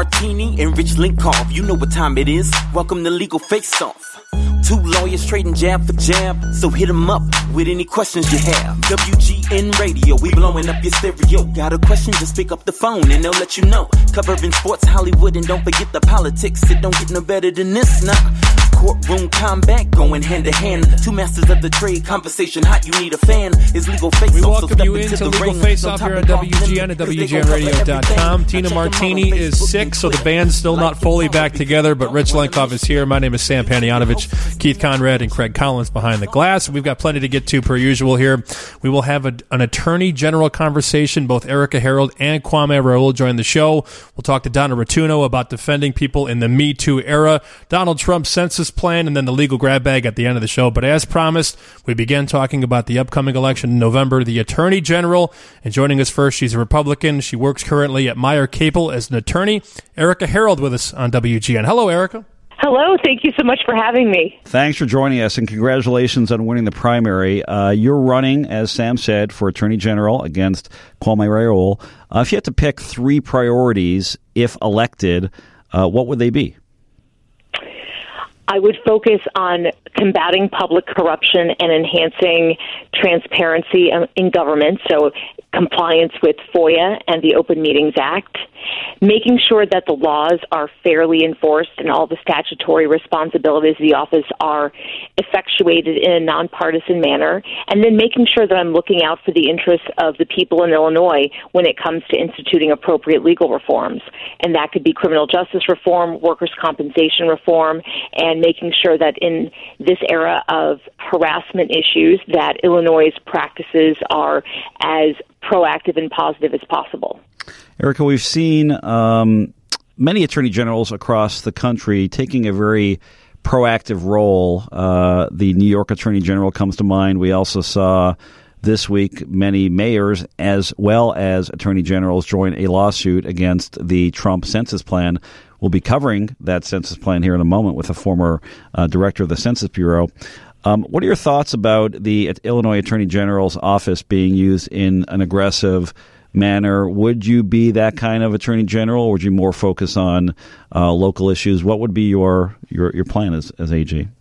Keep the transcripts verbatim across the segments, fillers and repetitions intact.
Martini and Rich Linkoff. You know what time it is. Welcome to Legal Face Off. Two lawyers trading jab for jab, so hit them up with any questions you have. W G N Radio, we blowing up your stereo. Got a question, just pick up the phone and they'll let you know. Covering sports, Hollywood, and don't forget the politics. It don't get no better than this, nah. Courtroom combat going hand to hand. Two masters of the trade, conversation hot, you need a fan. Is Legal Face Off. We welcome so you into Legal Face Off here on W G N at W G N radio dot com. Tina Martini is sick, so the band's still not fully back together, but Rich Lenkoff is here. My name is Sam Panayotovich, Keith Conrad, and Craig Collins behind the glass. We've got plenty to get to per usual here. We will have a, an attorney general conversation. Both Erica Harold and Kwame Raoul join the show. We'll talk to Donna Rotuno about defending people in the Me Too era, Donald Trump's census plan, and then the legal grab bag at the end of the show. But as promised, we began talking about the upcoming election in November. The Attorney General, and joining us first, she's a Republican. She works currently at Meyer Capel as an attorney. Erica Harold with us on W G N. Hello, Erica. Hello. Thank you so much for having me. Thanks for joining us, and congratulations on winning the primary. Uh, you're running, as Sam said, for Attorney General against Kwame Raoul. Uh, if you had to pick three priorities, if elected, uh, what would they be? I would focus on combating public corruption and enhancing transparency in government, so compliance with FOIA and the Open Meetings Act, making sure that the laws are fairly enforced and all the statutory responsibilities of the office are effectuated in a nonpartisan manner, and then making sure that I'm looking out for the interests of the people in Illinois when it comes to instituting appropriate legal reforms. And that could be criminal justice reform, workers' compensation reform, and making sure that in this era of harassment issues that Illinois' practices are as proactive and positive as possible. Erica, we've seen um, many attorney generals across the country taking a very proactive role. Uh, the New York Attorney General comes to mind. We also saw this week many mayors as well as attorney generals join a lawsuit against the Trump census plan. We'll be covering that census plan here in a moment with a former uh, director of the Census Bureau. Um, what are your thoughts about the Illinois Attorney General's office being used in an aggressive manner? Would you be that kind of attorney general, or would you more focus on uh, local issues? What would be your your, your plan as, as A G?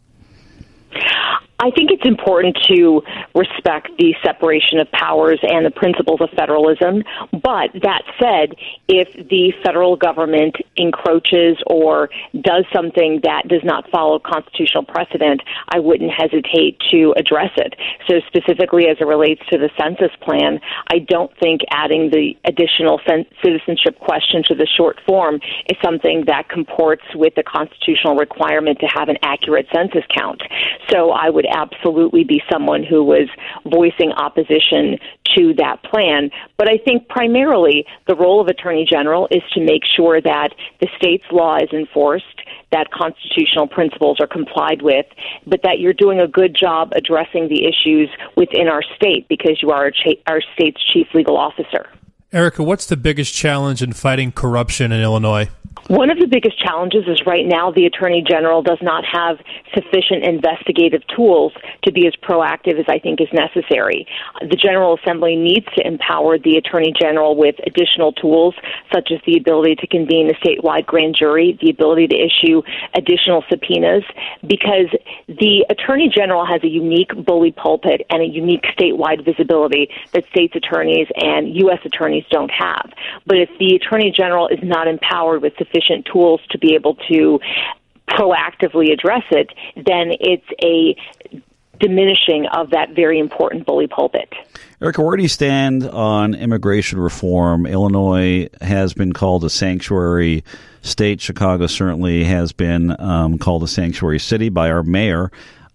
I think it's important to respect the separation of powers and the principles of federalism. But that said, if the federal government encroaches or does something that does not follow constitutional precedent, I wouldn't hesitate to address it. So specifically as it relates to the census plan, I don't think adding the additional citizenship question to the short form is something that comports with the constitutional requirement to have an accurate census count. So I would absolutely be someone who was voicing opposition to that plan. But I think primarily the role of Attorney General is to make sure that the state's law is enforced, that constitutional principles are complied with, but that you're doing a good job addressing the issues within our state because you are our, cha- our state's chief legal officer. Erica, what's the biggest challenge in fighting corruption in Illinois? One of the biggest challenges is right now the Attorney General does not have sufficient investigative tools to be as proactive as I think is necessary. The General Assembly needs to empower the Attorney General with additional tools, such as the ability to convene a statewide grand jury, the ability to issue additional subpoenas, because the Attorney General has a unique bully pulpit and a unique statewide visibility that states' attorneys and U S attorneys don't have. But if the Attorney General is not empowered with sufficient tools to be able to proactively address it, then it's a diminishing of that very important bully pulpit. Erica, where do you stand on immigration reform? Illinois has been called a sanctuary state. Chicago certainly has been um, called a sanctuary city by our mayor.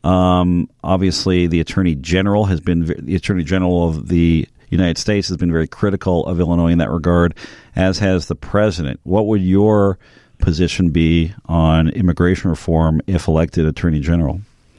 Um, obviously, the Attorney General has been the Attorney General of the United States has been very critical of Illinois in that regard, as has the president. What would your position be on immigration reform if elected Attorney General?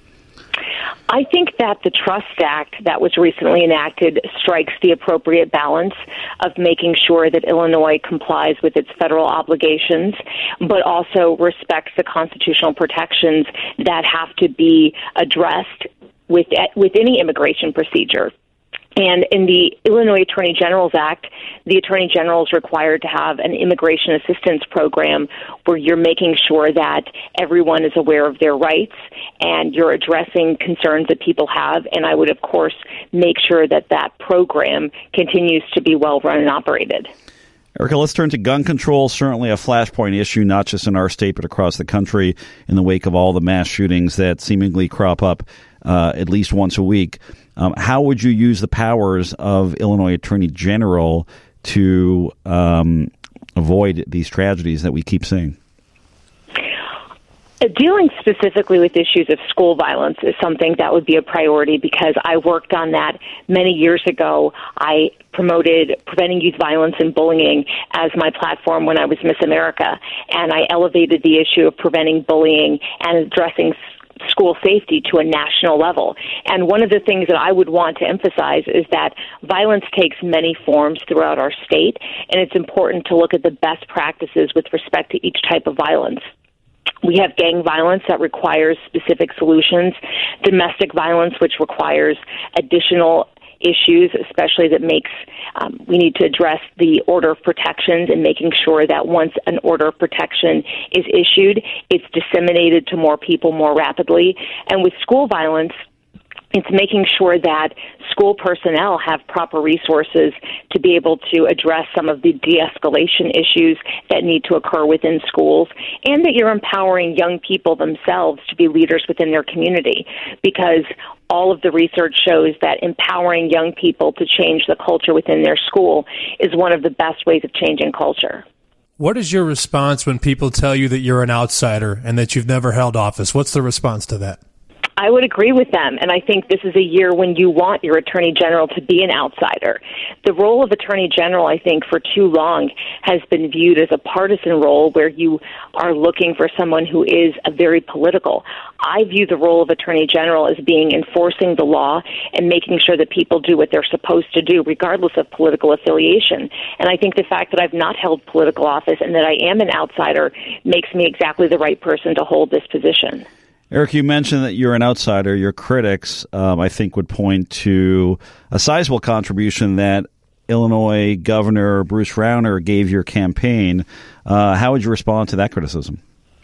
I think that the Trust Act that was recently enacted strikes the appropriate balance of making sure that Illinois complies with its federal obligations, but also respects the constitutional protections that have to be addressed with with any immigration procedure. And in the Illinois Attorney General's Act, the Attorney General is required to have an immigration assistance program where you're making sure that everyone is aware of their rights and you're addressing concerns that people have. And I would, of course, make sure that that program continues to be well run and operated. Erica, let's turn to gun control. Certainly a flashpoint issue, not just in our state, but across the country in the wake of all the mass shootings that seemingly crop up uh, at least once a week. Um, how would you use the powers of Illinois Attorney General to um, avoid these tragedies that we keep seeing? Dealing specifically with issues of school violence is something that would be a priority because I worked on that many years ago. I promoted preventing youth violence and bullying as my platform when I was Miss America, and I elevated the issue of preventing bullying and addressing school safety to a national level. And one of the things that I would want to emphasize is that violence takes many forms throughout our state, and it's important to look at the best practices with respect to each type of violence. We have gang violence that requires specific solutions, domestic violence, which requires additional issues, especially that makes um, we need to address the order of protections and making sure that once an order of protection is issued, it's disseminated to more people more rapidly. And with school violence, it's making sure that school personnel have proper resources to be able to address some of the de-escalation issues that need to occur within schools, and that you're empowering young people themselves to be leaders within their community, because all of the research shows that empowering young people to change the culture within their school is one of the best ways of changing culture. What is your response when people tell you that you're an outsider and that you've never held office? What's the response to that? I would agree with them, and I think this is a year when you want your Attorney General to be an outsider. The role of Attorney General, I think, for too long has been viewed as a partisan role where you are looking for someone who is a very political. I view the role of Attorney General as being enforcing the law and making sure that people do what they're supposed to do, regardless of political affiliation. And I think the fact that I've not held political office and that I am an outsider makes me exactly the right person to hold this position. Eric, you mentioned that you're an outsider. Your critics, um, I think, would point to a sizable contribution that Illinois Governor Bruce Rauner gave your campaign. Uh, how would you respond to that criticism?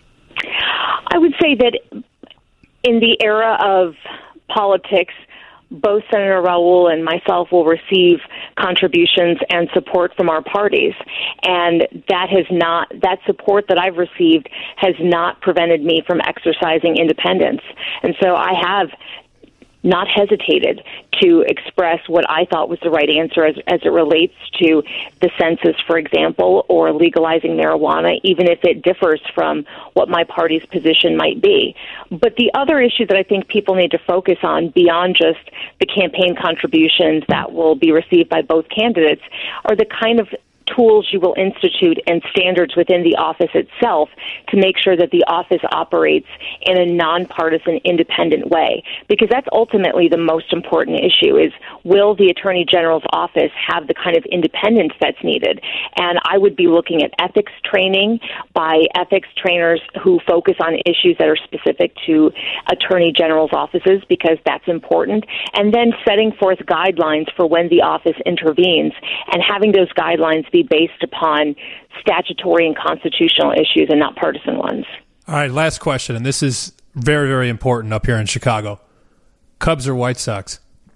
I would say that in the era of politics, both Senator Raul and myself will receive contributions and support from our parties. And that has not, that support that I've received has not prevented me from exercising independence. And so I have not hesitated to express what I thought was the right answer as, as it relates to the census, for example, or legalizing marijuana, even if it differs from what my party's position might be. But the other issue that I think people need to focus on beyond just the campaign contributions that will be received by both candidates are the kind of tools you will institute and standards within the office itself to make sure that the office operates in a nonpartisan, independent way. Because that's ultimately the most important issue is, will the Attorney General's office have the kind of independence that's needed? And I would be looking at ethics training by ethics trainers who focus on issues that are specific to Attorney General's offices, because that's important. And then setting forth guidelines for when the office intervenes and having those guidelines be based upon statutory and constitutional issues and not partisan ones. All right, last question, and this is very, very important up here in Chicago. Cubs or White Sox?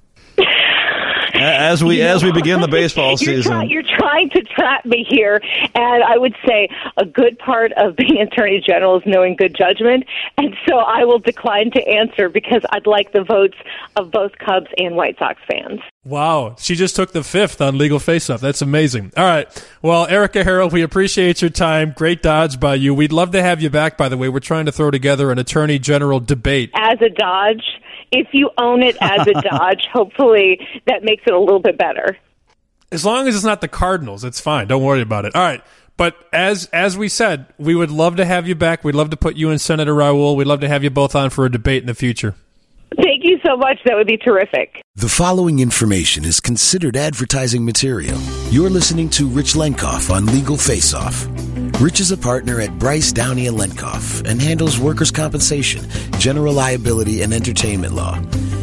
As we as we begin the baseball you're season. Try, you're trying to trap me here, and I would say a good part of being Attorney General is knowing good judgment, and so I will decline to answer because I'd like the votes of both Cubs and White Sox fans. Wow, she just took the fifth on Legal Face-Off. That's amazing. All right, well, Erica Harrell, we appreciate your time. Great dodge by you. We'd love to have you back, by the way. We're trying to throw together an Attorney General debate. As a dodge? If you own it as a dodge, hopefully that makes it a little bit better. As long as it's not the Cardinals, it's fine. Don't worry about it. All right. But as as we said, we would love to have you back. We'd love to put you and Senator Raul. We'd love to have you both on for a debate in the future. Thank you so much. That would be terrific. The following information is considered advertising material. You're listening to Rich Lenkoff on Legal Face-Off. Rich is a partner at Bryce, Downey and Lenkoff and handles workers' compensation, general liability, and entertainment law.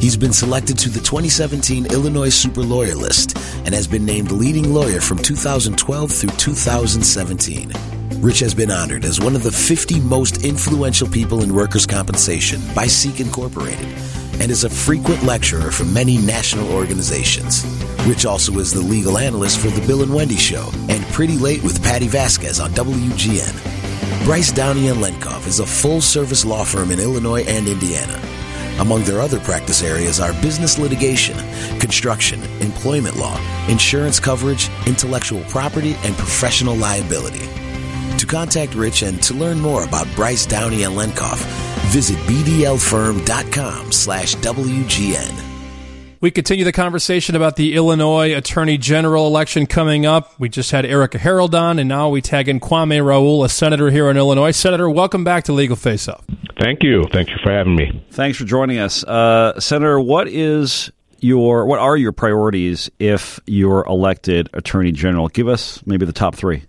He's been selected to the twenty seventeen Illinois Super Lawyer List and has been named leading lawyer from two thousand twelve through two thousand seventeen. Rich has been honored as one of the fifty most influential people in workers' compensation by Seek Incorporated and is a frequent lecturer for many national organizations. Rich also is the legal analyst for The Bill and Wendy Show and Pretty Late with Patty Vasquez on W G N. Bryce Downey and Lenkov is a full-service law firm in Illinois and Indiana. Among their other practice areas are business litigation, construction, employment law, insurance coverage, intellectual property, and professional liability. To contact Rich and to learn more about Bryce Downey and Lenkov, visit bdlfirm.com slash WGN. We continue the conversation about the Illinois Attorney General election coming up. We just had Erica Harold on, and now we tag in Kwame Raoul, a senator here in Illinois. Senator, welcome back to Legal Face Off. Thank you. Thank you for having me. Thanks for joining us. Uh, Senator, what is your what are your priorities if you're elected Attorney General? Give us maybe the top three.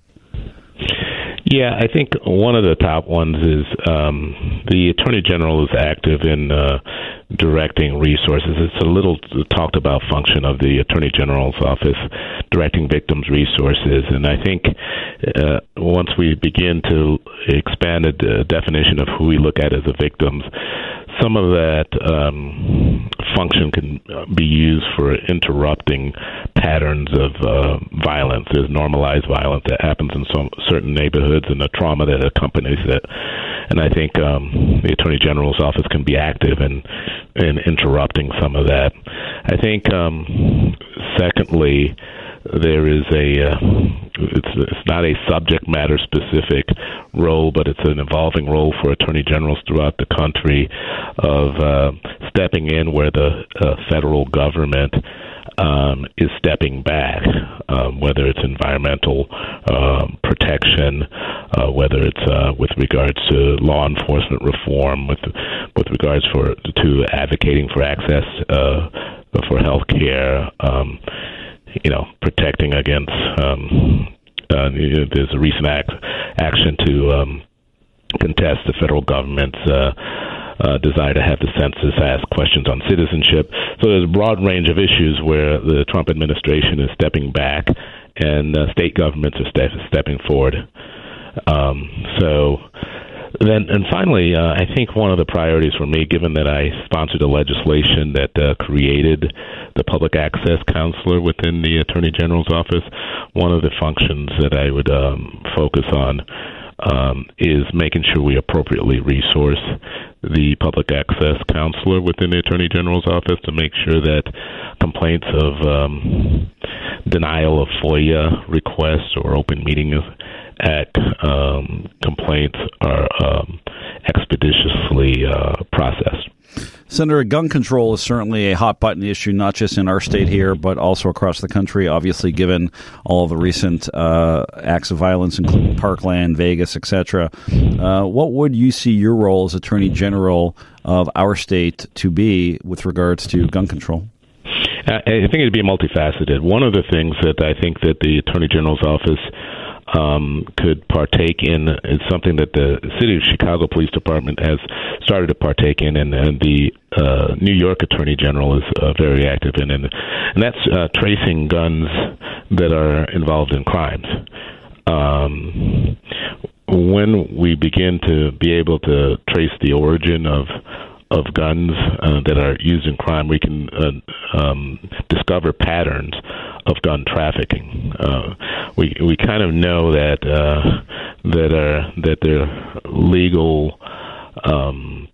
Yeah, I think one of the top ones is um, the Attorney General is active in uh, directing resources. It's a little talked about function of the Attorney General's office, directing victims' resources. And I think uh, once we begin to expand the definition of who we look at as the victims, some of that um, function can be used for interrupting patterns of uh, violence. There's normalized violence that happens in some certain neighborhoods and the trauma that accompanies it. And I think um, the Attorney General's office can be active in, in interrupting some of that. I think, um, secondly, there is a, uh, it's, it's not a subject matter specific role, but it's an evolving role for attorney generals throughout the country of uh, stepping in where the uh, federal government um, is stepping back, um, whether it's environmental uh, protection, uh, whether it's uh, with regards to law enforcement reform, with with regards for to advocating for access uh, for health care, um, you know, protecting against, um, uh, there's a recent act, action to um, contest the federal government's uh, uh, desire to have the census ask questions on citizenship. So there's a broad range of issues where the Trump administration is stepping back and uh, state governments are ste- stepping forward. Um, so... Then, and finally, uh, I think one of the priorities for me, given that I sponsored a legislation that uh, created the public access counselor within the Attorney General's office, one of the functions that I would um, focus on um, is making sure we appropriately resource the public access counselor within the Attorney General's office to make sure that complaints of um, denial of FOIA requests or open meetings Act um, complaints are um, expeditiously uh, processed. Senator, gun control is certainly a hot-button issue, not just in our state here, but also across the country, obviously, given all of the recent uh, acts of violence, including Parkland, Vegas, et cetera. Uh, what would you see your role as Attorney General of our state to be with regards to gun control? I think it'd be multifaceted. One of the things that I think that the Attorney General's office Um, could partake in is something that the City of Chicago Police Department has started to partake in, and, and the uh, New York Attorney General is uh, very active in, and, and that's uh, tracing guns that are involved in crimes. Um, when we begin to be able to trace the origin of of guns uh, that are used in crime, we can uh, um, discover patterns of gun trafficking. Uh, we we kind of know that uh, that are that they're legal um,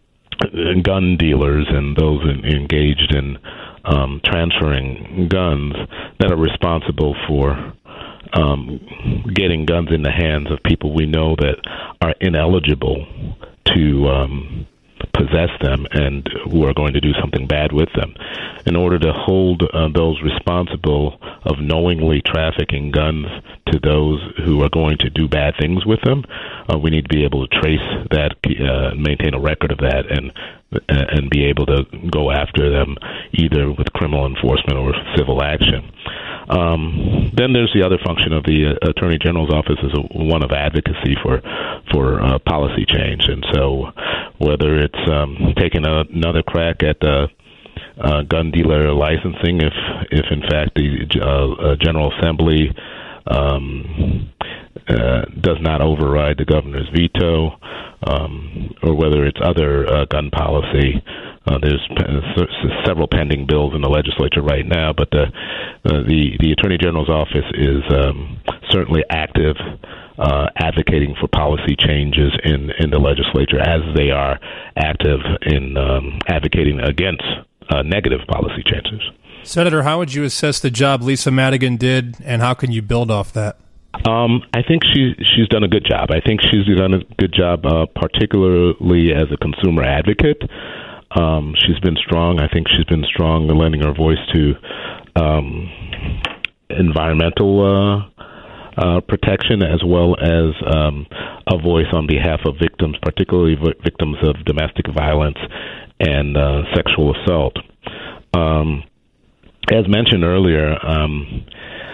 gun dealers and those in, engaged in um, transferring guns that are responsible for um, getting guns in the hands of people we know that are ineligible to Um, possess them and who are going to do something bad with them. In order to hold uh, those responsible of knowingly trafficking guns to those who are going to do bad things with them, uh, we need to be able to trace that, uh, maintain a record of that, and uh, and be able to go after them either with criminal enforcement or civil action. Um, then there's the other function of the uh, Attorney General's office is a, one of advocacy for for uh, policy change, and so whether it's um, taking a, another crack at uh, uh, gun dealer licensing if, if in fact the uh, uh, General Assembly um, uh, does not override the governor's veto, um, or whether it's other uh, gun policy. Uh, there's p- several pending bills in the legislature right now, but the uh, the, the Attorney General's office is um, certainly active, uh, advocating for policy changes in, in the legislature, as they are active in um, advocating against uh, negative policy changes. Senator, how would you assess the job Lisa Madigan did, and how can you build off that? Um, I think she she's done a good job. I think she's done a good job, uh, particularly as a consumer advocate. Um, she's been strong. I think she's been strong in lending her voice to um, environmental uh, uh, protection, as well as um, a voice on behalf of victims, particularly v- victims of domestic violence and uh, sexual assault. Um, as mentioned earlier, um,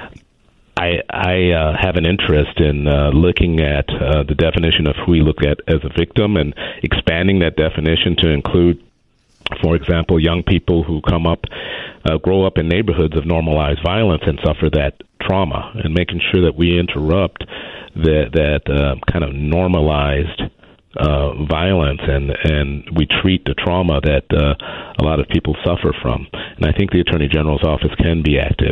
I, I uh, have an interest in uh, looking at uh, the definition of who we look at as a victim and expanding that definition to include, for example, young people who come up, uh, grow up in neighborhoods of normalized violence and suffer that trauma, and making sure that we interrupt that, that uh, kind of normalized uh, violence and, and we treat the trauma that uh, a lot of people suffer from. And I think the Attorney General's office can be active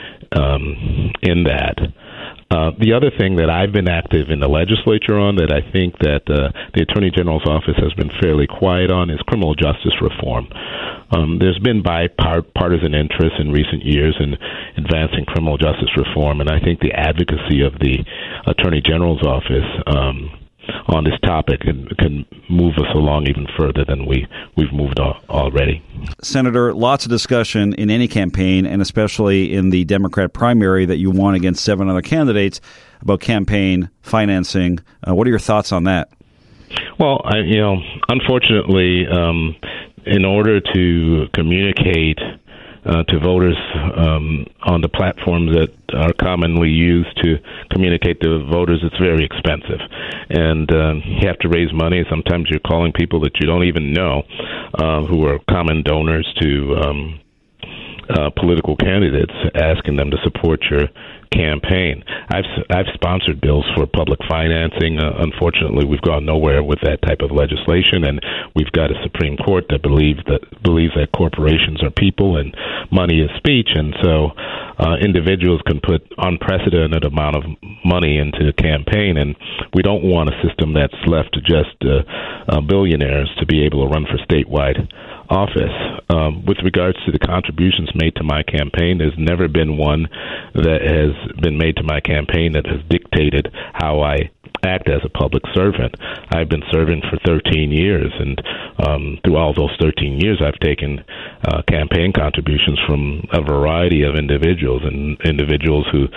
um, in that. Uh, the other thing that I've been active in the legislature on, that I think that uh, the Attorney General's office has been fairly quiet on, is criminal justice reform. Um, there's been bipartisan interest in recent years in advancing criminal justice reform, and I think the advocacy of the Attorney General's office um, on this topic can, can move us along even further than we, we've moved already. Senator, lots of discussion in any campaign, and especially in the Democrat primary that you won against seven other candidates, about campaign financing. Uh, what are your thoughts on that? Well, I, you know, unfortunately, um, in order to communicate Uh, to voters um, on the platforms that are commonly used to communicate to voters, it's very expensive. And um, you have to raise money. Sometimes you're calling people that you don't even know uh, who are common donors to um, uh, political candidates, asking them to support your campaign. I've I've sponsored bills for public financing. Uh, unfortunately, we've gone nowhere with that type of legislation, and we've got a Supreme Court that believes that believes that corporations are people and money is speech, and so uh, individuals can put unprecedented amount of money into the campaign, and we don't want a system that's left to just uh, uh, billionaires to be able to run for statewide office. Um, with regards to the contributions made to my campaign, there's never been one that has been made to my campaign that has dictated how I act as a public servant. I've been serving for thirteen years, and um, through all those thirteen years, I've taken uh, campaign contributions from a variety of individuals, and individuals who,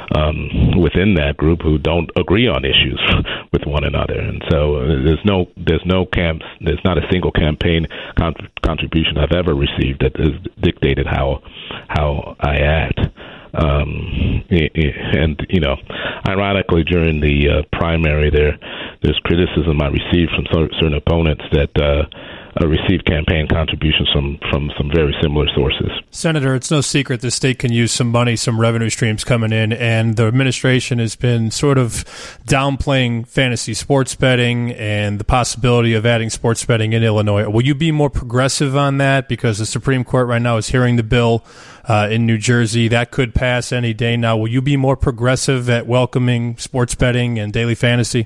um, within that group, who don't agree on issues with one another. And so uh, there's no there's no camps there's not a single campaign con- contribution I've ever received that has dictated how how I act. Um, and, you know, ironically, during the uh, primary, there there's criticism I received from certain opponents that uh, I received campaign contributions from, from some very similar sources. Senator, it's no secret the state can use some money, some revenue streams coming in, and the administration has been sort of downplaying fantasy sports betting and the possibility of adding sports betting in Illinois. Will you be more progressive on that? Because the Supreme Court right now is hearing the bill uh, in New Jersey. That could pass any day now. Will you be more progressive at welcoming sports betting and daily fantasy?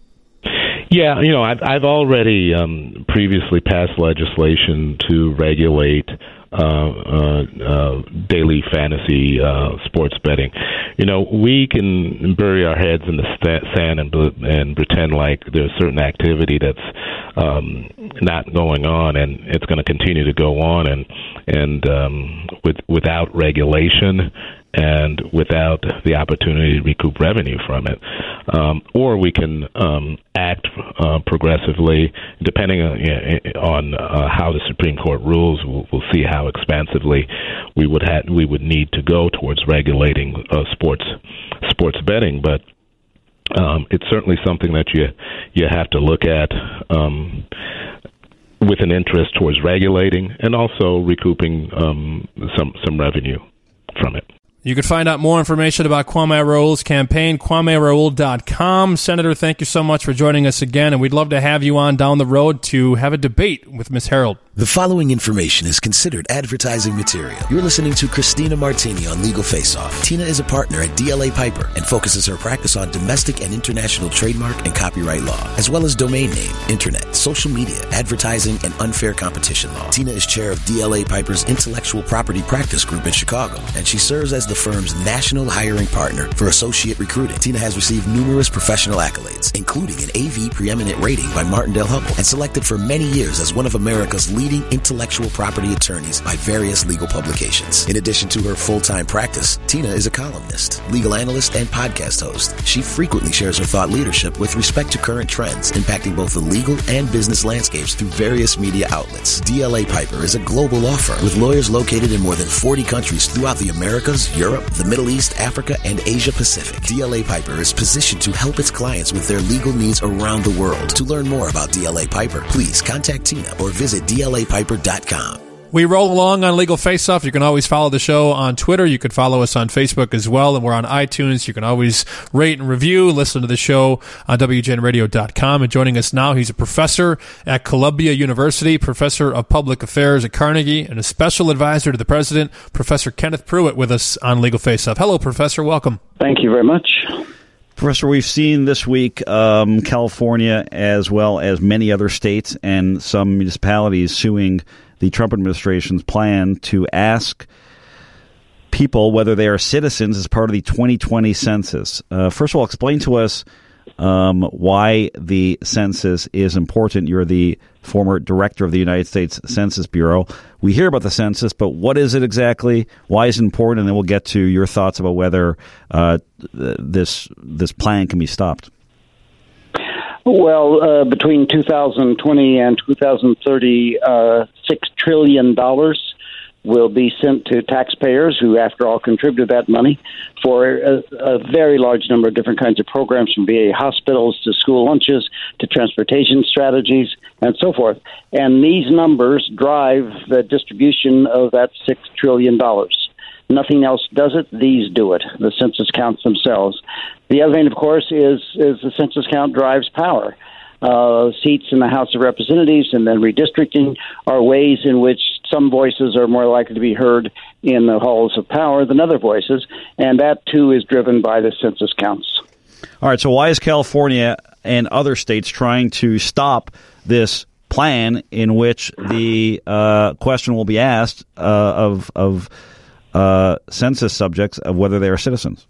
Yeah, you know, I've, I've already um, previously passed legislation to regulate uh, uh, uh, daily fantasy uh, sports betting. You know, we can bury our heads in the sand and, and pretend like there's certain activity that's um, not going on, and it's going to continue to go on, and and um, with, without regulation and without the opportunity to recoup revenue from it. Um, or we can um, act uh, progressively, depending on, you know, on uh, how the Supreme Court rules. We'll, we'll see how expansively we would ha- we would need to go towards regulating uh, sports sports betting. But um, it's certainly something that you you have to look at. Um, with an interest towards regulating and also recouping um, some some revenue from it. You can find out more information about Kwame Raoul's campaign, kwame raoul dot com. Senator, thank you so much for joining us again, and we'd love to have you on down the road to have a debate with Miz Harold. The following information is considered advertising material. You're listening to Christina Martini on Legal Face Off. Tina is a partner at D L A Piper and focuses her practice on domestic and international trademark and copyright law, as well as domain name, internet, social media, advertising, and unfair competition law. Tina is chair of D L A Piper's Intellectual Property Practice Group in Chicago, and she serves as the firm's national hiring partner for associate recruiting. Tina has received numerous professional accolades, including an A V preeminent rating by Martindale-Hubbell, and selected for many years as one of America's leading intellectual property attorneys by various legal publications. In addition to her full-time practice, Tina is a columnist, legal analyst, and podcast host. She frequently shares her thought leadership with respect to current trends impacting both the legal and business landscapes through various media outlets. D L A Piper is a global law firm with lawyers located in more than forty countries throughout the Americas, Europe, the Middle East, Africa, and Asia Pacific. D L A Piper is positioned to help its clients with their legal needs around the world. To learn more about D L A Piper, please contact Tina or visit D L A Piper dot com. We roll along on Legal Face Off. You can always follow the show on Twitter. You can follow us on Facebook as well, and we're on iTunes. You can always rate and review, listen to the show on W G N radio dot com. And joining us now, he's a professor at Columbia University, professor of public affairs at Carnegie, and a special advisor to the president, Professor Kenneth Pruitt, with us on Legal Face Off. Hello, Professor. Welcome. Thank you very much. Professor, we've seen this week um, California, as well as many other states and some municipalities, suing the Trump administration's plan to ask people whether they are citizens as part of the twenty twenty census. Uh, first of all, explain to us um, why the census is important. You're the former director of the United States Census Bureau. We hear about the census, but what is it exactly? Why is it important? And then we'll get to your thoughts about whether uh, this this plan can be stopped. Well, uh, between two thousand twenty and two thousand thirty, uh, six trillion dollars will be sent to taxpayers who, after all, contributed that money for a, a very large number of different kinds of programs, from V A hospitals to school lunches to transportation strategies and so forth. And these numbers drive the distribution of that six trillion dollars. Nothing else does it. These do it. The census counts themselves. The other thing, of course, is, is the census count drives power. Uh, seats in the House of Representatives and then redistricting are ways in which some voices are more likely to be heard in the halls of power than other voices, and that, too, is driven by the census counts. All right, so why is California and other states trying to stop this plan in which the uh, question will be asked uh, of of uh, census subjects of whether they are citizens?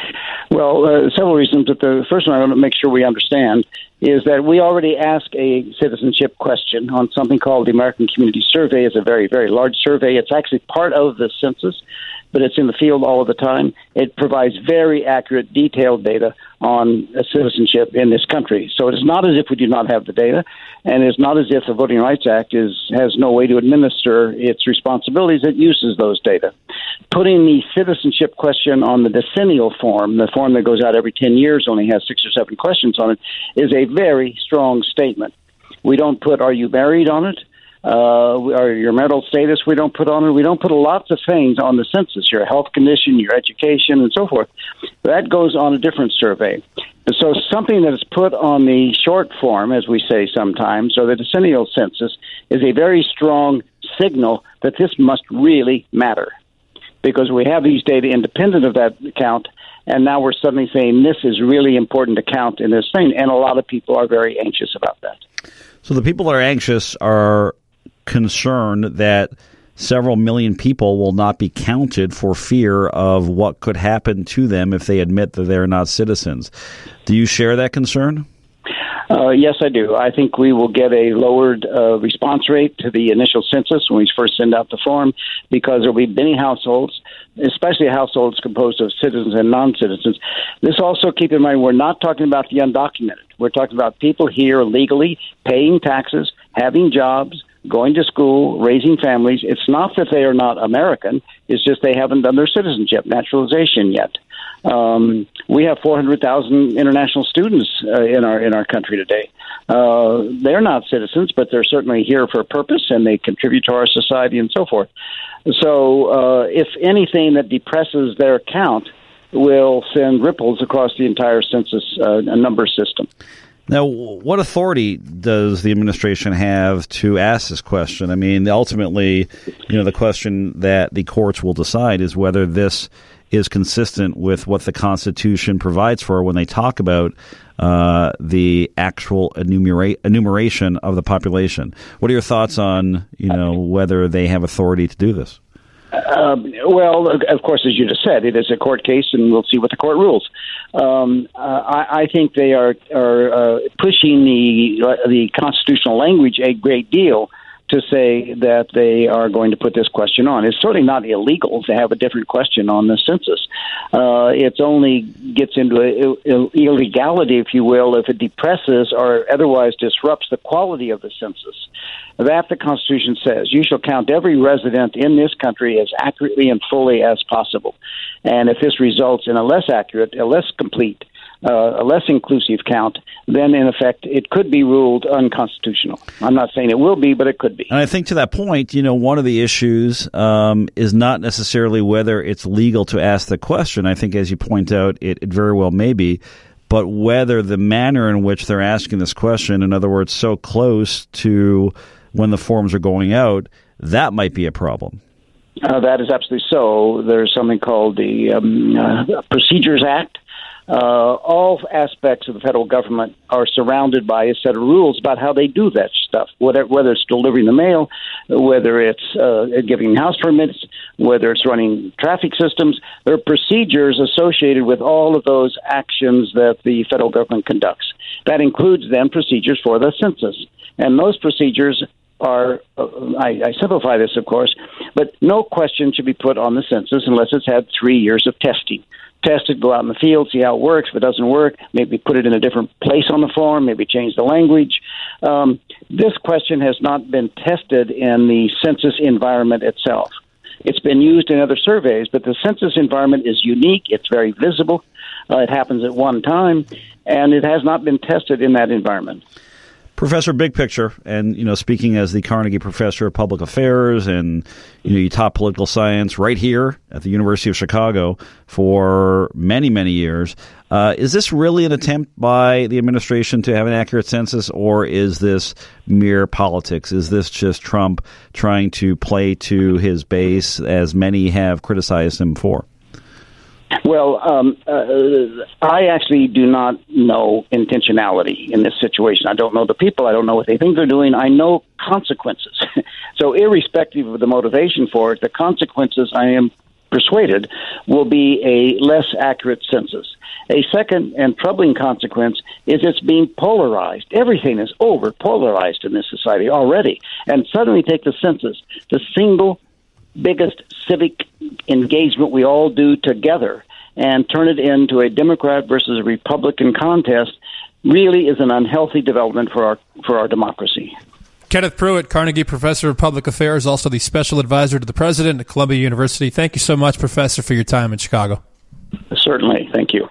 Well, uh, several reasons, but the first one I want to make sure we understand is that we already ask a citizenship question on something called the American Community Survey. It's a very, very large survey. It's actually part of the census, but it's in the field all of the time. It provides very accurate, detailed data on citizenship in this country. So it's not as if we do not have the data, and it's not as if the Voting Rights Act is has no way to administer its responsibilities. It uses those data. Putting the citizenship question on the decennial form, the form that goes out every ten years, only has six or seven questions on it, is a very strong statement. We don't put, are you married on it? Uh, or your marital status, we don't put on it. We don't put lots of things on the census, your health condition, your education, and so forth. That goes on a different survey. So something that is put on the short form, as we say sometimes, or the decennial census, is a very strong signal that this must really matter, because we have these data independent of that count, and now we're suddenly saying this is really important to count in this thing, and a lot of people are very anxious about that. So the people that are anxious are concerned that several million people will not be counted for fear of what could happen to them if they admit that they're not citizens. Do you share that concern? Uh, yes, I do. I think we will get a lowered uh, response rate to the initial census when we first send out the form, because there will be many households, especially households composed of citizens and non-citizens. This also, keep in mind, we're not talking about the undocumented. We're talking about people here legally paying taxes, having jobs, going to school, raising families. It's not that they are not American. It's just they haven't done their citizenship naturalization yet. Um, we have four hundred thousand international students uh, in our in our country today. Uh, they're not citizens, but they're certainly here for a purpose, and they contribute to our society and so forth. So uh, if anything that depresses their count will send ripples across the entire census uh, number system. Now, what authority does the administration have to ask this question? I mean, ultimately, you know, the question that the courts will decide is whether this is consistent with what the Constitution provides for when they talk about uh, the actual enumera- enumeration of the population. What are your thoughts on, you know, whether they have authority to do this? Um, well, of course, as you just said, it is a court case, and we'll see what the court rules. Um, uh, I, I think they are are uh, pushing the uh, the constitutional language a great deal to say that they are going to put this question on. It's certainly not illegal to have a different question on the census. Uh, it only gets into a, a, illegality, if you will, if it depresses or otherwise disrupts the quality of the census. That the Constitution says. You shall count every resident in this country as accurately and fully as possible. And if this results in a less accurate, a less complete, Uh, a less inclusive count, then in effect it could be ruled unconstitutional. I'm not saying it will be, but it could be. And I think to that point, you know, one of the issues um, is not necessarily whether it's legal to ask the question. I think, as you point out, it, it very well may be, but whether the manner in which they're asking this question, in other words, so close to when the forms are going out, that might be a problem. Uh, that is absolutely so. There's something called the um, uh, Procedures Act. Uh, all aspects of the federal government are surrounded by a set of rules about how they do that stuff, whether, whether it's delivering the mail, whether it's uh, giving house permits, whether it's running traffic systems. There are procedures associated with all of those actions that the federal government conducts. That includes, then, procedures for the census. And those procedures are, uh, I, I simplify this, of course, but no question should be put on the census unless it's had three years of testing. Test it, go out in the field, see how it works. If it doesn't work, maybe put it in a different place on the form, maybe change the language. Um, this question has not been tested in the census environment itself. It's been used in other surveys, but the census environment is unique. It's very visible. Uh, it happens at one time, and it has not been tested in that environment. Professor, big picture, and, you know, speaking as the Carnegie Professor of Public Affairs, and, you know, you taught political science right here at the University of Chicago for many, many years. Uh, is this really an attempt by the administration to have an accurate census, or is this mere politics? Is this just Trump trying to play to his base, as many have criticized him for? Well, um, uh, I actually do not know intentionality in this situation. I don't know the people. I don't know what they think they're doing. I know consequences. So irrespective of the motivation for it, the consequences, I am persuaded, will be a less accurate census. A second and troubling consequence is it's being polarized. Everything is over polarized in this society already. And suddenly take the census, the single biggest civic engagement we all do together, and turn it into a Democrat versus a Republican contest, really is an unhealthy development for our for our democracy. Kenneth Pruitt, Carnegie Professor of Public Affairs, also the Special Advisor to the President at Columbia University. Thank you so much, Professor, for your time in Chicago. Certainly. Thank you.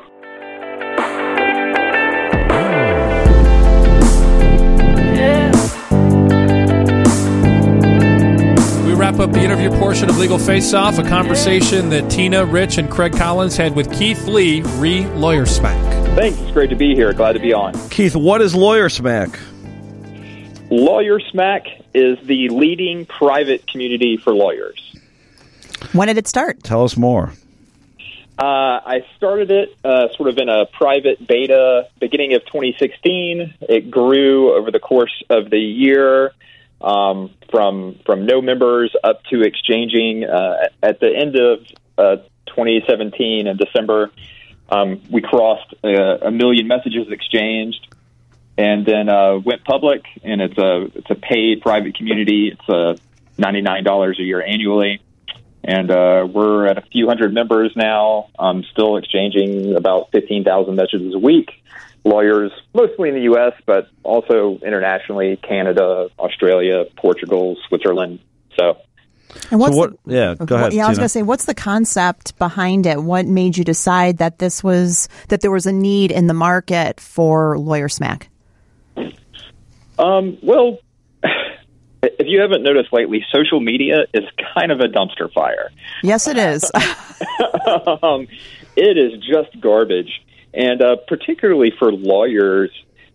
Wrap up the interview portion of Legal Face Off, a conversation that Tina, Rich, and Craig Collins had with Keith Lee, re Lawyer Smack. Thanks. It's great to be here. Glad to be on. Keith, what is Lawyer Smack? Lawyer Smack is the leading private community for lawyers. When did it start? Tell us more. Uh, I started it uh, sort of in a private beta beginning of twenty sixteen. It grew over the course of the year. Um, from from no members up to exchanging. Uh, at the end of uh, twenty seventeen in December, um, we crossed uh, a million messages exchanged, and then uh, went public. And it's a it's a paid private community. It's uh, ninety-nine dollars a year annually, and uh, we're at a few hundred members now. I'm still exchanging about fifteen thousand messages a week. Lawyers, mostly in the U S, but also internationally, Canada, Australia, Portugal, Switzerland. So, and what's so what? The, yeah, go ahead. Yeah, I was Tina. going to say, what's the concept behind it? What made you decide that this was that there was a need in the market for Lawyer Smack? Um, well, if you haven't noticed lately, social media is kind of a dumpster fire. Yes, it is. um, it is just garbage. And uh, particularly for lawyers,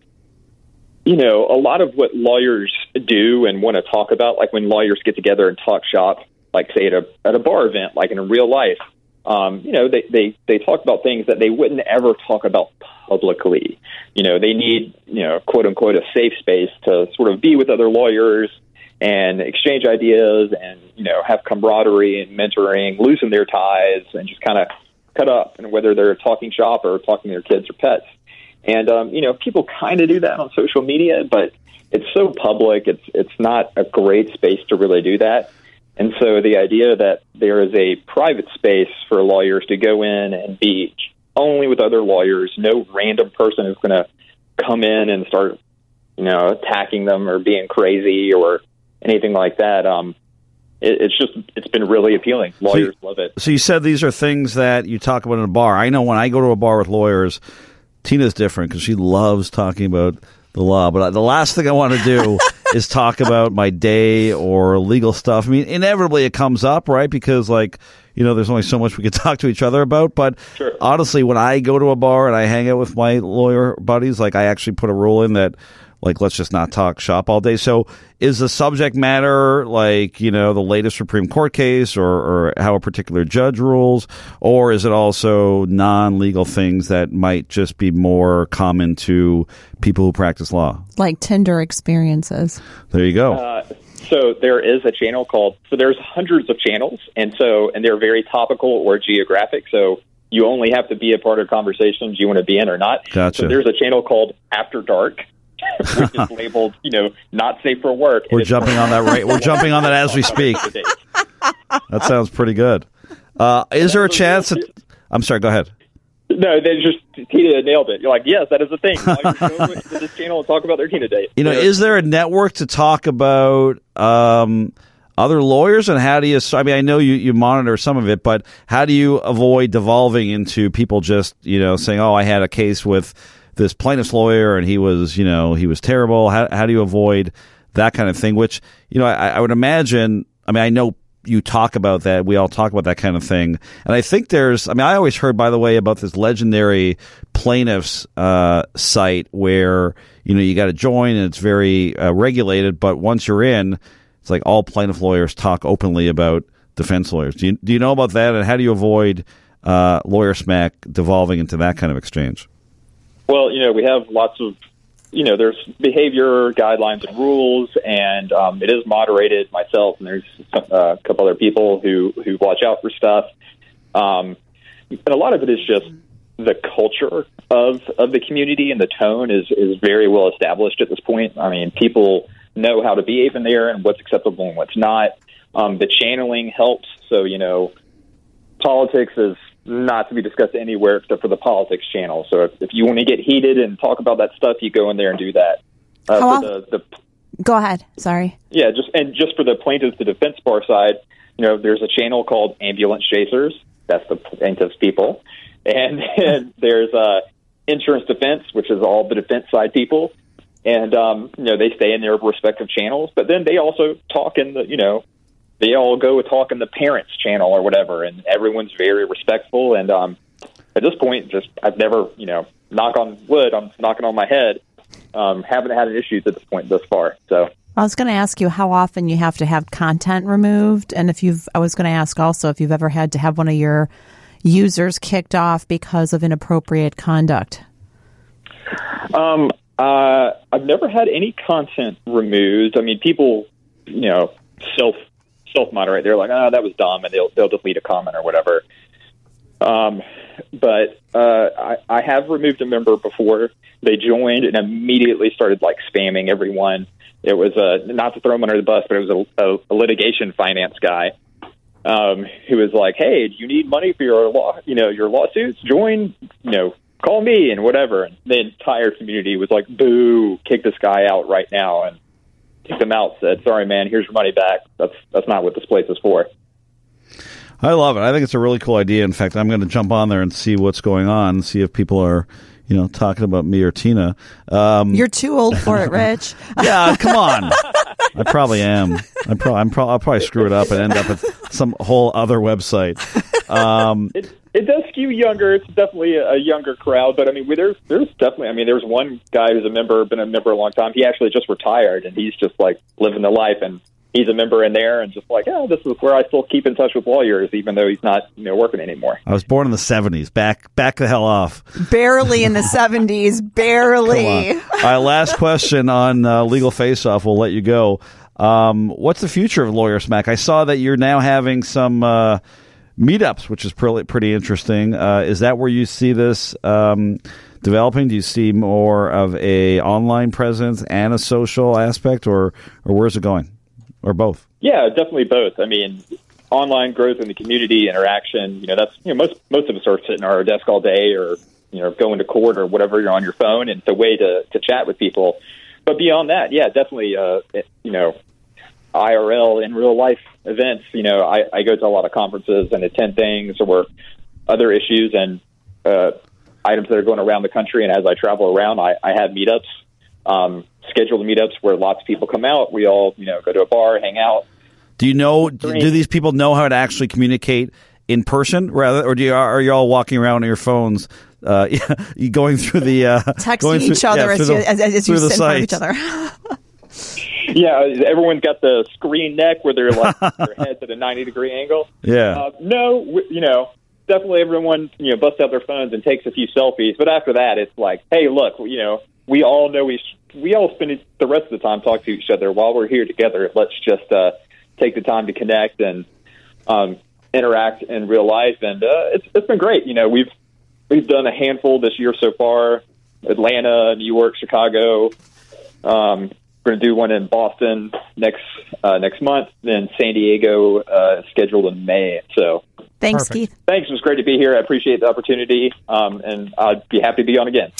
you know, a lot of what lawyers do and want to talk about, like when lawyers get together and talk shop, like say at a at a bar event, like in real life, um, you know, they, they, they talk about things that they wouldn't ever talk about publicly. You know, they need, you know, quote unquote, a safe space to sort of be with other lawyers and exchange ideas and, you know, have camaraderie and mentoring, loosen their ties and just kind of cut up, and whether they're talking shop or talking to their kids or pets. And, um, you know, people kind of do that on social media, but it's so public. It's, it's not a great space to really do that. And so the idea that there is a private space for lawyers to go in and be only with other lawyers, no random person who's going to come in and start, you know, attacking them or being crazy or anything like that. Um, it, it's just, it's been really appealing. Lawyers so you, love it. So you said these are things that you talk about in a bar. I know when I go to a bar with lawyers, Tina's different because she loves talking about the law. But the last thing I want to do is talk about my day or legal stuff. I mean, inevitably it comes up, right? Because, like, you know, there's only so much we can talk to each other about. But sure. Honestly, when I go to a bar and I hang out with my lawyer buddies, like, I actually put a rule in that, like, let's just not talk shop all day. So is the subject matter, like, you know, the latest Supreme Court case or, or how a particular judge rules? Or is it also non-legal things that might just be more common to people who practice law? Like Tinder experiences. There you go. Uh, so there is a channel called, so there's hundreds of channels, and so, and they're very topical or geographic. So you only have to be a part of conversations you want to be in or not. Gotcha. So there's a channel called After Dark, which is labeled, you know, not safe for work. We're jumping on that right. We're jumping on that as we speak. That sounds pretty good. Uh, is there a chance that, I'm sorry, go ahead. No, they just, Tina nailed it. You're like, yes, that is the thing. Like, go to this channel and talk about their Tina date. You know, is there a network to talk about um, other lawyers, and how do you, I mean, I know you, you monitor some of it, but how do you avoid devolving into people just, you know, saying, oh, I had a case with this plaintiff's lawyer and he was, you know, he was terrible. How, how do you avoid that kind of thing? Which, you know, I, I would imagine, I mean, I know you talk about that. We all talk about that kind of thing. And I think there's, I mean, I always heard, by the way, about this legendary plaintiffs uh, site where, you know, you got to join and it's very uh, regulated. But once you're in, it's like all plaintiff lawyers talk openly about defense lawyers. Do you, do you know about that? And how do you avoid uh, lawyer smack devolving into that kind of exchange? Well, you know, we have lots of, you know, there's behavior guidelines and rules, and um, it is moderated myself, and there's uh, a couple other people who, who watch out for stuff. Um, and a lot of it is just the culture of, of the community, and the tone is, is very well established at this point. I mean, people know how to behave in there and what's acceptable and what's not. Um, the channeling helps. So, you know, politics is not to be discussed anywhere except for the politics channel. So if, if you want to get heated and talk about that stuff, you go in there and do that. Uh, How for the, the, Go ahead. Sorry. Yeah, just and just for the plaintiffs, the defense bar side, you know, there's a channel called Ambulance Chasers. That's the plaintiffs' people. And, and there's uh, Insurance Defense, which is all the defense side people. And, um, you know, they stay in their respective channels. But then they also talk in the, you know, they all go talk in the parents channel or whatever, and everyone's very respectful. And um, at this point, just I've never, you know, knock on wood, I'm knocking on my head, um, haven't had an issue at this point thus far. So I was going to ask you how often you have to have content removed, and if you've, I was going to ask also if you've ever had to have one of your users kicked off because of inappropriate conduct. Um, uh, I've never had any content removed. I mean, people, you know, self. self-moderate. They're like, oh, that was dumb, and they'll they'll delete a comment or whatever. Um, but uh, I, I have removed a member before. They joined and immediately started like spamming everyone. It was a, not to throw him under the bus, but it was a, a, a litigation finance guy um, who was like, hey, do you need money for your law, you know, your lawsuits? Join, you know, call me and whatever. And the entire community was like, boo, kick this guy out right now. And kicked them out, said, sorry, man, here's your money back. That's that's not what this place is for. I love it. I think it's a really cool idea. In fact, I'm going to jump on there and see what's going on, see if people are, you know, talking about me or Tina. Um, You're too old for it, Rich. yeah, come on. I probably am. I pro- I'm pro- I'll probably screw it up and end up at some whole other website. Um, it, it does skew younger. It's definitely a, a younger crowd, but I mean, there's there's definitely. I mean, there's one guy who's a member, been a member a long time. He actually just retired, and he's just like living the life, and he's a member in there, and just like, oh, this is where I still keep in touch with lawyers, even though he's not, you know, working anymore. I was born in the seventies. Back, back the hell off. Barely in the seventies. Barely. All right, last question on uh, Legal Face Off. We'll let you go. Um, what's the future of Lawyer Smack? I saw that you're now having some uh, meetups, which is pretty, pretty interesting. Uh, is that where you see this um, developing? Do you see more of a online presence and a social aspect, or, or where's it going? Or both? Yeah, definitely both. I mean, online growth in the community, interaction, you know, that's, you know, most most of us are sitting at our desk all day or, you know, going to court or whatever, you're on your phone, and it's a way to, to chat with people. But beyond that, yeah, definitely, uh, you know, I R L in real life events. You know, I, I go to a lot of conferences and attend things or other issues and uh, items that are going around the country. And as I travel around, I, I have meetups, um, scheduled meetups where lots of people come out. We all, you know, go to a bar, hang out. Do you know? Do these people know how to actually communicate in person, rather, or do you are you all walking around on your phones? Uh, you going through the uh, texting through, each other yeah, as, the, you, as, as you sit in front of each other. Yeah, everyone's got the screen neck where they're like their heads at a ninety degree angle. Yeah. Uh, no, w- you know, definitely everyone, you know, busts out their phones and takes a few selfies. But after that, it's like, hey, look, you know, we all know we sh- we all spend the rest of the time talking to each other while we're here together. Let's just uh, take the time to connect and um, interact in real life. And uh, it's it's been great. You know, we've we've done a handful this year so far: Atlanta, New York, Chicago. Um, We're going to do one in Boston next uh, next month, then San Diego uh, scheduled in May. So, thanks, Perfect. Keith. Thanks. It was great to be here. I appreciate the opportunity, um, and I'd be happy to be on again.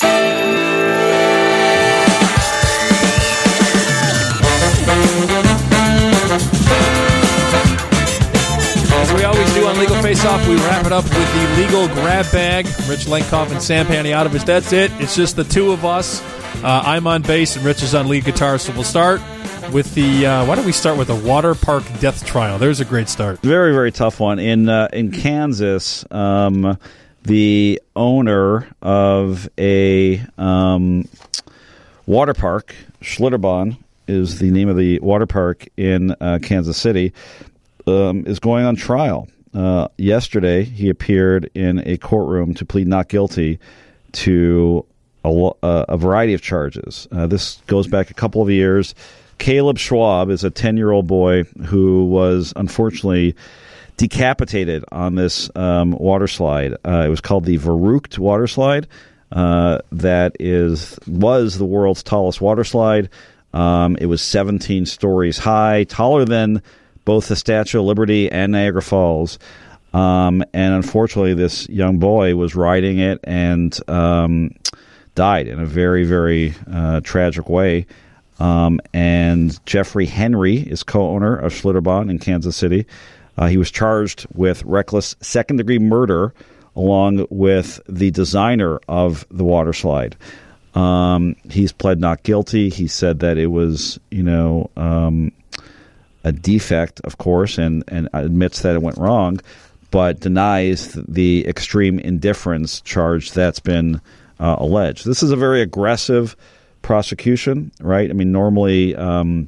As we always do on Legal Face Off, we wrap it up with the legal grab bag. Rich Lenkoff and Sam Panayotovich. That's it. It's just the two of us. Uh, I'm on bass and Rich is on lead guitar. So we'll start with the. Uh, why don't we start with the water park death trial? There's a great start. Very, very tough one in uh, in Kansas. Um, the owner of a um, water park, Schlitterbahn is the name of the water park in uh, Kansas City. Um, is going on trial. Uh, yesterday, he appeared in a courtroom to plead not guilty to a, uh, a variety of charges. Uh, this goes back a couple of years. Caleb Schwab is a ten-year-old boy who was unfortunately decapitated on this um, water slide. Uh, it was called the Verrückt water slide. Uh, that is was the world's tallest water slide. Um, it was seventeen stories high, taller than both the Statue of Liberty and Niagara Falls. Um, and unfortunately, this young boy was riding it and um, died in a very, very uh, tragic way. Um, and Jeffrey Henry is co-owner of Schlitterbahn in Kansas City. Uh, he was charged with reckless second-degree murder along with the designer of the water slide. Um, he's pled not guilty. He said that it was, you know... Um, a defect, of course, and, and admits that it went wrong, but denies the extreme indifference charge that's been uh, alleged. This is a very aggressive prosecution, right? I mean, normally um,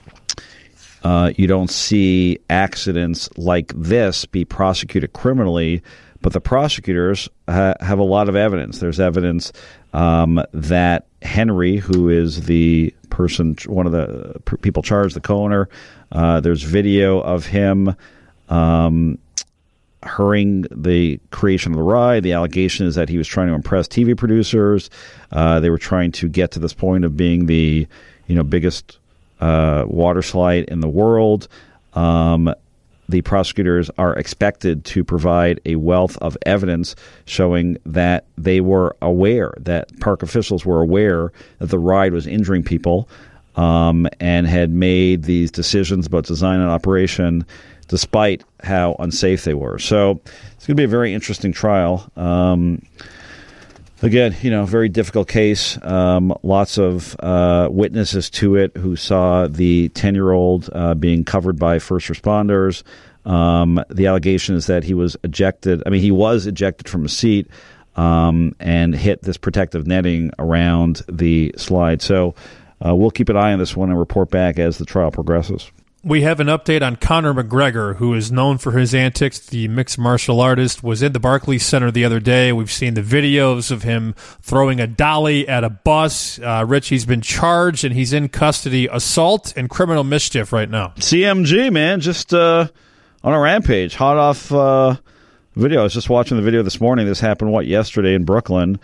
uh, you don't see accidents like this be prosecuted criminally, but the prosecutors ha- have a lot of evidence. There's evidence um, that Henry, who is the person, one of the people charged, the co-owner, uh, there's video of him um, hurrying the creation of the ride. The allegation is that he was trying to impress T V producers. Uh, they were trying to get to this point of being the, you know, biggest uh, water slide in the world. Um, the prosecutors are expected to provide a wealth of evidence showing that they were aware, that park officials were aware that the ride was injuring people um, and had made these decisions about design and operation despite how unsafe they were. So it's going to be a very interesting trial. Um, Again, you know, very difficult case. Um, lots of uh, witnesses to it who saw the ten-year-old uh, being covered by first responders. Um, the allegation is that he was ejected. I mean, he was ejected from a seat um, and hit this protective netting around the slide. So uh, we'll keep an eye on this one and report back as the trial progresses. We have an update on Conor McGregor, who is known for his antics. The mixed martial artist was in the Barclays Center the other day. We've seen the videos of him throwing a dolly at a bus. Uh, Rich, he's been charged, and he's in custody, assault and criminal mischief right now. C M G, man, just uh, on a rampage, hot off uh, video. I was just watching the video this morning. This happened, what, yesterday in Brooklyn.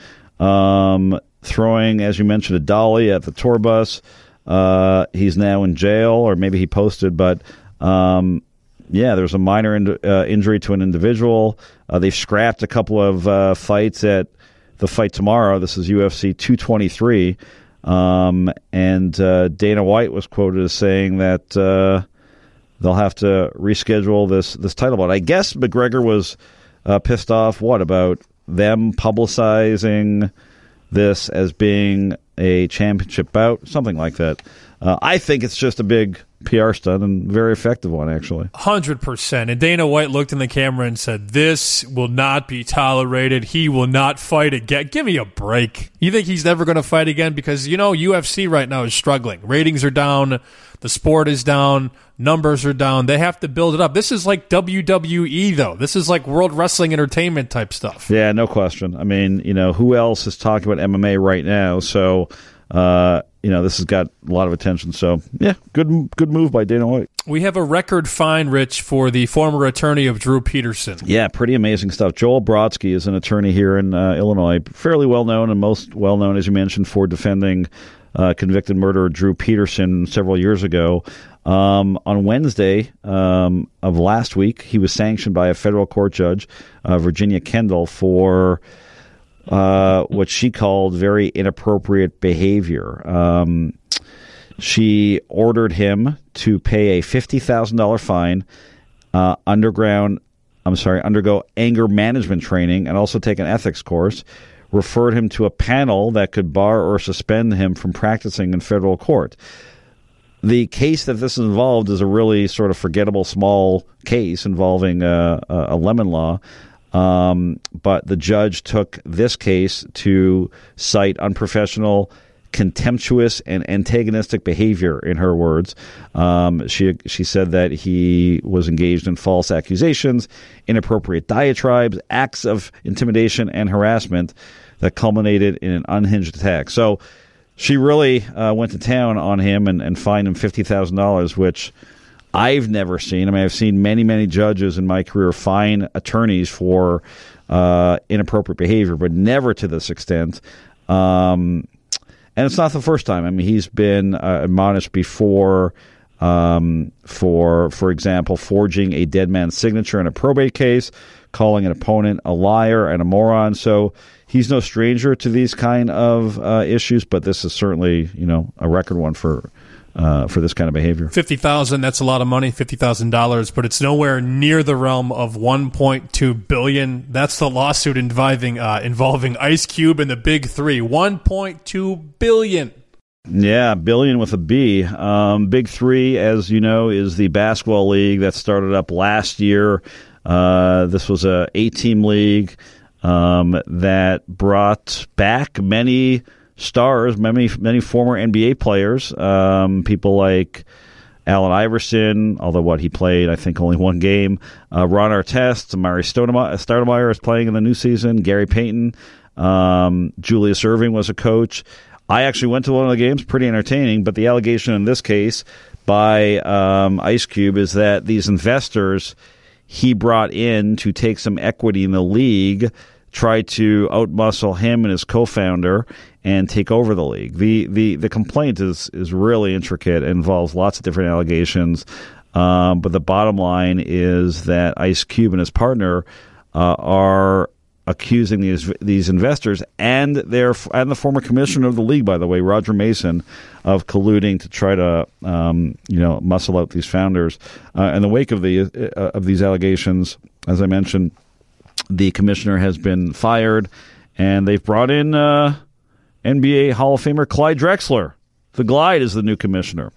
Um, throwing, as you mentioned, a dolly at the tour bus. Uh, he's now in jail, or maybe he posted, but um, yeah, there's a minor in, uh, injury to an individual. Uh, they've scrapped a couple of uh, fights at the fight tomorrow. This is U F C two twenty-three, um, and uh, Dana White was quoted as saying that uh, they'll have to reschedule this this title bout. I guess McGregor was uh, pissed off. What about them publicizing this as being a championship bout, something like that? Uh, I think it's just a big P R stunt and very effective one, actually. one hundred percent. And Dana White looked in the camera and said, this will not be tolerated. He will not fight again. Give me a break. You think he's never going to fight again? Because, you know, U F C right now is struggling. Ratings are down. The sport is down. Numbers are down. They have to build it up. This is like W W E, though. This is like World Wrestling Entertainment type stuff. Yeah, no question. I mean, you know, who else is talking about M M A right now? So, uh, you know, this has got a lot of attention. So, yeah, good good move by Dana White. We have a record fine, Rich, for the former attorney of Drew Peterson. Yeah, pretty amazing stuff. Joel Brodsky is an attorney here in uh, Illinois, fairly well known and most well known, as you mentioned, for defending uh, convicted murderer Drew Peterson several years ago. Um, on Wednesday um, of last week, he was sanctioned by a federal court judge, uh, Virginia Kendall, for uh, what she called very inappropriate behavior. Um, she ordered him to pay a fifty thousand dollars fine, uh, underground, I'm sorry, undergo anger management training, and also take an ethics course. Referred him to a panel that could bar or suspend him from practicing in federal court. The case that this involved is a really sort of forgettable small case involving uh, a lemon law. Um, but the judge took this case to cite unprofessional, contemptuous, and antagonistic behavior, in her words. Um, she she said that he was engaged in false accusations, inappropriate diatribes, acts of intimidation and harassment that culminated in an unhinged attack. So she really uh, went to town on him and, and fined him fifty thousand dollars, which I've never seen. I mean, I've seen many, many judges in my career fine attorneys for uh, inappropriate behavior, but never to this extent. Um, and it's not the first time. I mean, he's been uh, admonished before um, for, for example, forging a dead man's signature in a probate case, calling an opponent a liar and a moron. So he's no stranger to these kind of uh, issues, but this is certainly, you know, a record one for uh, for this kind of behavior. Fifty thousand. That's a lot of money. Fifty thousand dollars, but it's nowhere near the realm of one point two billion. That's the lawsuit involving uh, involving Ice Cube and the Big Three. One point two billion. Yeah, billion with a B. Um, Big Three, as you know, is the basketball league that started up last year. Uh, this was a eight-team league um, that brought back many stars, many many former N B A players, um, people like Allen Iverson, although what he played, I think, only one game. Uh, Ron Artest, Amari Stoudemire is playing in the new season. Gary Payton, um, Julius Erving was a coach. I actually went to one of the games, pretty entertaining, but the allegation in this case by um, Ice Cube is that these investors he brought in to take some equity in the league tried to outmuscle him and his co-founder and take over the league. The the the complaint is is really intricate. It involves lots of different allegations. Um, but the bottom line is that Ice Cube and his partner uh, are accusing these these investors and their and the former commissioner of the league, by the way, Roger Mason, of colluding to try to um, you know muscle out these founders. Uh, in the wake of the uh, of these allegations, as I mentioned, the commissioner has been fired, and they've brought in uh, N B A Hall of Famer Clyde Drexler. The Glide is the new commissioner.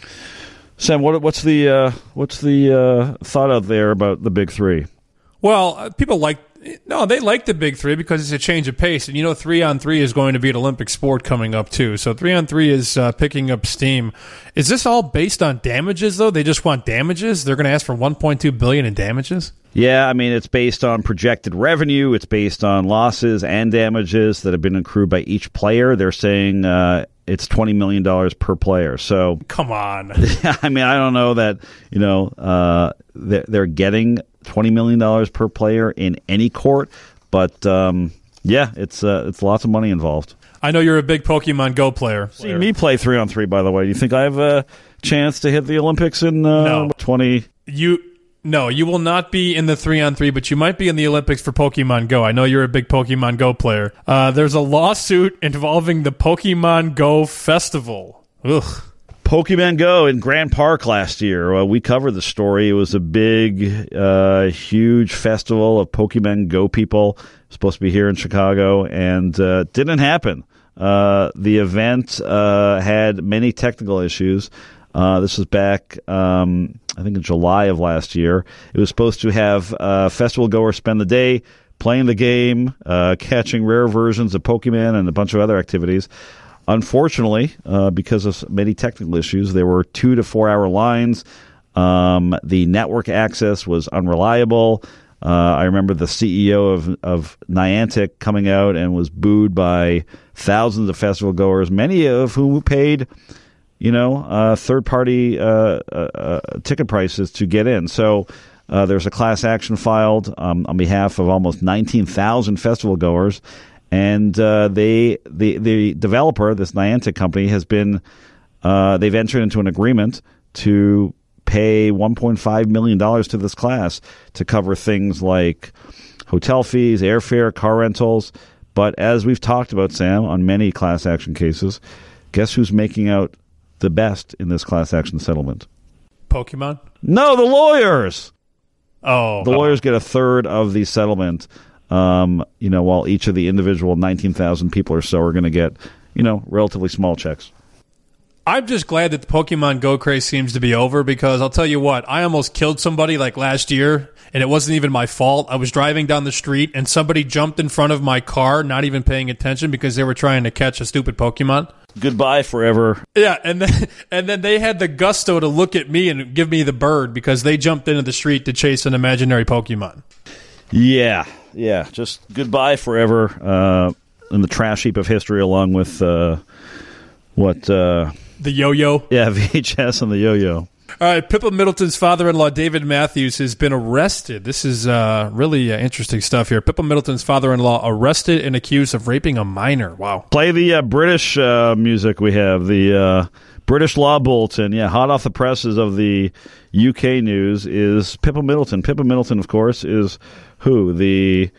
Sam, what, what's the uh, what's the uh, thought out there about the Big Three? Well, uh, people like no, they like the Big Three because it's a change of pace, and you know, three on three is going to be an Olympic sport coming up too. So three on three is uh, picking up steam. Is this all based on damages though? They just want damages. They're going to ask for one point two billion in damages. Yeah, I mean, it's based on projected revenue. It's based on losses and damages that have been accrued by each player. They're saying uh, it's twenty million dollars per player. So come on. I mean, I don't know that, you know, uh, they're, they're getting twenty million dollars per player in any court. But, um, yeah, it's uh, it's lots of money involved. I know you're a big Pokemon Go player. See me play three on three, by the way. Do you think I have a chance to hit the Olympics in uh, no. twenty? You... No, you will not be in the three on three, but you might be in the Olympics for Pokemon Go. I know you're a big Pokemon Go player. Uh, there's a lawsuit involving the Pokemon Go Festival. Ugh. Pokemon Go in Grand Park last year. Well, we covered the story. It was a big, uh, huge festival of Pokemon Go people. Supposed to be here in Chicago, and uh, didn't happen. Uh, the event uh, had many technical issues. Uh, this was back, um, I think, in July of last year. It was supposed to have uh, festival goers spend the day playing the game, uh, catching rare versions of Pokemon, and a bunch of other activities. Unfortunately, uh, because of many technical issues, there were two to four hour lines. Um, the network access was unreliable. Uh, I remember the C E O of, of Niantic coming out and was booed by thousands of festival goers, many of whom paid you know, uh, third-party uh, uh, uh, ticket prices to get in. So uh, there's a class action filed um, on behalf of almost nineteen thousand festival goers, and uh, they the the developer, this Niantic company, has been uh, they've entered into an agreement to pay one point five million dollars to this class to cover things like hotel fees, airfare, car rentals. But as we've talked about, Sam, on many class action cases, guess who's making out the best in this class action settlement? Pokemon? No, the lawyers. Oh. The lawyers get a third of the settlement, um, you know, while each of the individual nineteen thousand people or so are going to get, you know, relatively small checks. I'm just glad that the Pokemon Go craze seems to be over, because I'll tell you what, I almost killed somebody like last year, and it wasn't even my fault. I was driving down the street, and somebody jumped in front of my car, not even paying attention because they were trying to catch a stupid Pokemon. Goodbye forever. Yeah, and then and then they had the gusto to look at me and give me the bird because they jumped into the street to chase an imaginary Pokemon. Yeah, yeah, just goodbye forever uh, in the trash heap of history, along with uh, what? Uh, the yo-yo? Yeah, V H S and the yo-yo. All right, Pippa Middleton's father-in-law, David Matthews, has been arrested. This is uh, really uh, interesting stuff here. Pippa Middleton's father-in-law arrested and accused of raping a minor. Wow. Play the uh, British uh, music we have, the uh, British Law Bulletin. Yeah, hot off the presses of the U K news is Pippa Middleton. Pippa Middleton, of course, is who? The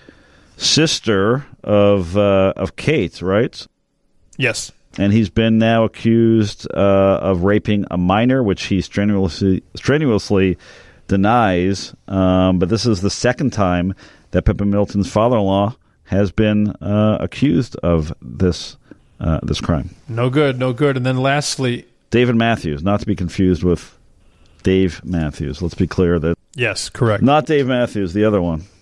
sister of uh, of Kate, right? Yes. And he's been now accused uh, of raping a minor, which he strenuously, strenuously denies. Um, but this is the second time that Pippa Middleton's father-in-law has been uh, accused of this uh, this crime. No good, no good. And then lastly, David Matthews, not to be confused with Dave Matthews. Let's be clear that yes, correct. Not Dave Matthews, the other one.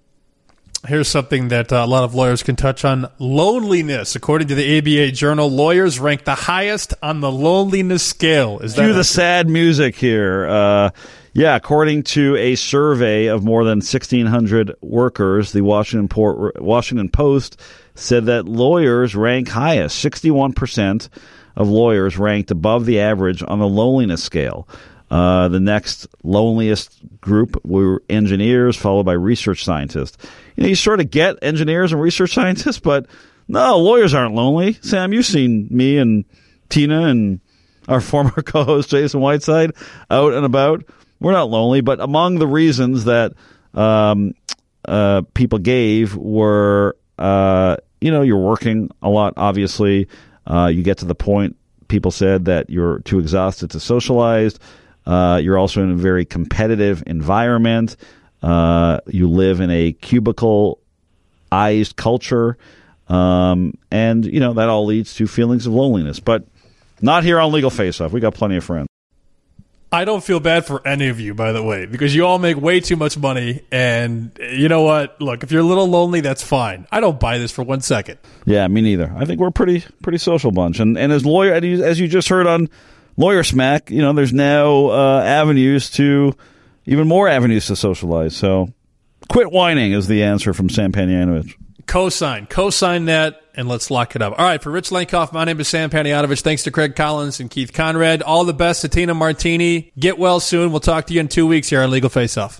Here's something that uh, a lot of lawyers can touch on. Loneliness. According to the A B A Journal, lawyers rank the highest on the loneliness scale. Is that Cue accurate? the sad music here. Uh, yeah, according to a survey of more than sixteen hundred workers, the Washington, Port, Washington Post said that lawyers rank highest. sixty-one percent of lawyers ranked above the average on the loneliness scale. Uh, the next loneliest group were engineers, followed by research scientists. You know, you sort of get engineers and research scientists, but no, lawyers aren't lonely. Sam, you've seen me and Tina and our former co-host Jason Whiteside out and about. We're not lonely, but among the reasons that um, uh, people gave were, uh, you know, you're working a lot, obviously. Uh, you get to the point, people said, that you're too exhausted to socialize. Uh, you're also in a very competitive environment. Uh, you live in a cubicle-ized culture. Um, and, you know, that all leads to feelings of loneliness. But not here on Legal Face Off. We got plenty of friends. I don't feel bad for any of you, by the way, because you all make way too much money. And you know what? Look, if you're a little lonely, that's fine. I don't buy this for one second. Yeah, me neither. I think we're a pretty pretty social bunch. And and as lawyer, as you just heard on Lawyer Smack, you know, there's now uh, avenues to, even more avenues to socialize. So quit whining is the answer from Sam Panayotovich. Cosign. Cosign that, and let's lock it up. All right, for Rich Lenkoff, my name is Sam Panayotovich. Thanks to Craig Collins and Keith Conrad. All the best to Tina Martini. Get well soon. We'll talk to you in two weeks here on Legal Face Off.